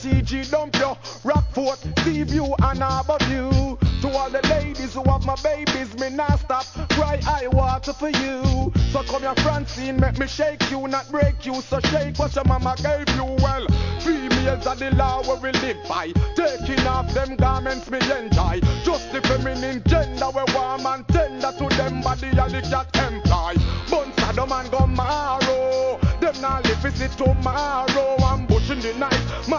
TG dump you. Rockfort, Sea View and Harbour View. To all the ladies who have my babies, me not stop. Cry I water for you. So come here Francine, make me shake you, not break you. So shake what your mama gave you. Well, females are the law where we live by. Taking off them garments me enjoy. Just the feminine gender we warm and tender to them body and the cat employ. Bun Saddam and go marrow. Them not live is it tomorrow. I'm bushing the night.